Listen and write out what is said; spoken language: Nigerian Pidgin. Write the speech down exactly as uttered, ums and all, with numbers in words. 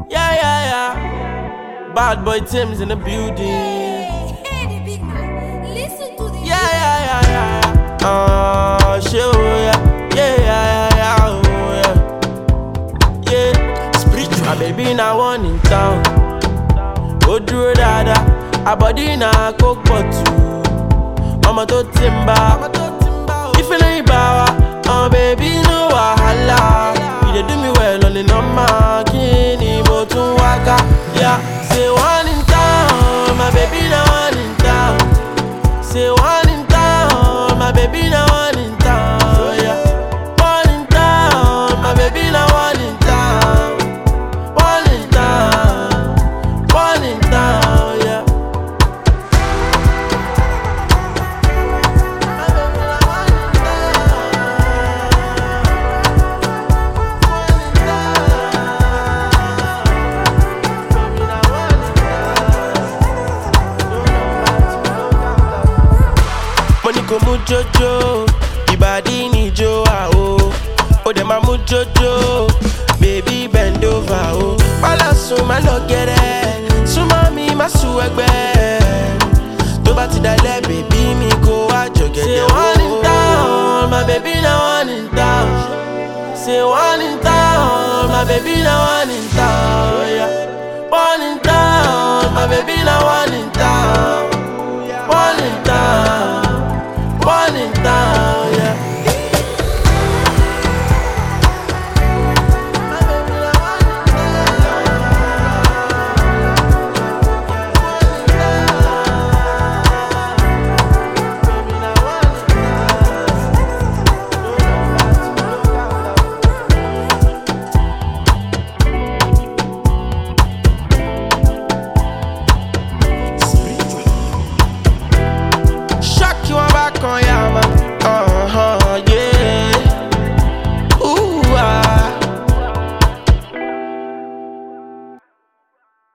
Yeah, yeah, yeah. Bad boy Tim's in the building. Hey, hey, the big man. Listen to the Yeah, yeah, yeah, yeah. Uh, show, yeah. Yeah, yeah, yeah, yeah, oh, yeah. Yeah. Spiritual. My baby now one in town. Go through dada. A body na coke bottle. Mama to timba. If you know bawa, oh baby no wahala. You dey do me well on the number. Kini mo tun waka. Yeah. Say one in town. My baby now one in town. Say one in town. My baby now one in town. Yeah. One in town. My baby now one in town. One in town. One in town. Yeah. Money go mujojo, ibadi ni jo ah oh. Oh dem a mujojo, baby bend over oh. Wala suma lo gere, suma mi ma su egbe. To ba ti dale baby mi ko wa jogede. Say one in town, my baby na one in town. Say one in town, my baby na one in town. Yeah. One in town, my baby na one in town.